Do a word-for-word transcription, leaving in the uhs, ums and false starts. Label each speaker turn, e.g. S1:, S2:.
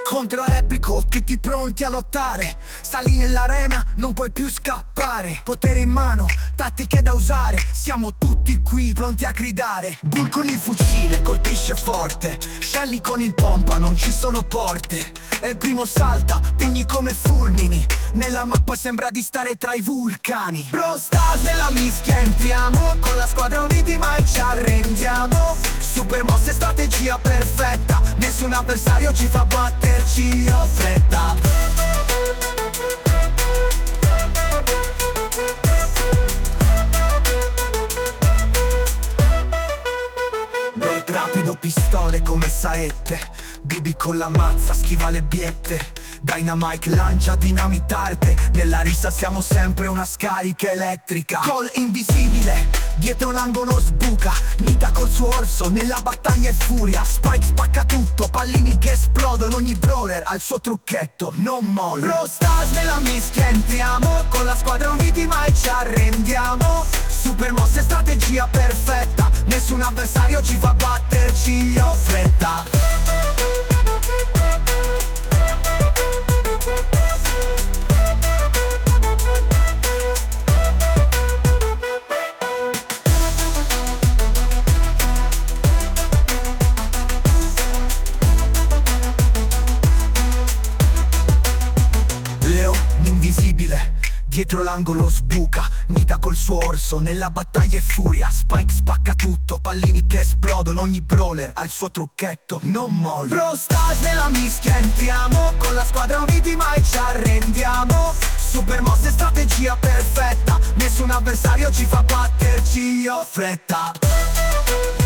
S1: Contro replico, tutti pronti a lottare. Sali nell'arena, non puoi più scappare. Potere in mano, tattiche da usare. Siamo tutti qui pronti a gridare. Bull con il fucile, colpisce forte. Shelly con il pompa, non ci sono porte. E il primo salta, pigni come fulmini. Nella mappa sembra di stare tra i vulcani. Brawl Stars nella mischia entriamo. Con la squadra uniti mai ci arrendiamo. Super mosse, strategia perfetta. Nessun avversario ci fa batterci ho fretta. Beh, rapido, pistole come saette. Bibi con la mazza, schiva le biette. Dynamite lancia dinamitarde. Nella rissa siamo sempre una scarica elettrica. Call invisibile, dietro l'angolo sbuca. Nita col suo orso, nella battaglia è furia. Spike spacca tutto, pallini che esplodono. Ogni brawler ha il suo trucchetto, non molla. Brawl Stars nella mischia entriamo. Con la squadra uniti mai ci arrendiamo. Super mosse, strategia perfetta. Nessun avversario ci fa batterci ho fretta. Invisibile, dietro l'angolo sbuca. Nita col suo orso, nella battaglia è furia. Spike spacca tutto, pallini che esplodono. Ogni brawler ha il suo trucchetto, non molla. Brawl Stars nella mischia entriamo. Con la squadra uniti mai ci arrendiamo. Super mosse, strategia perfetta. Nessun avversario ci fa batterci ho fretta.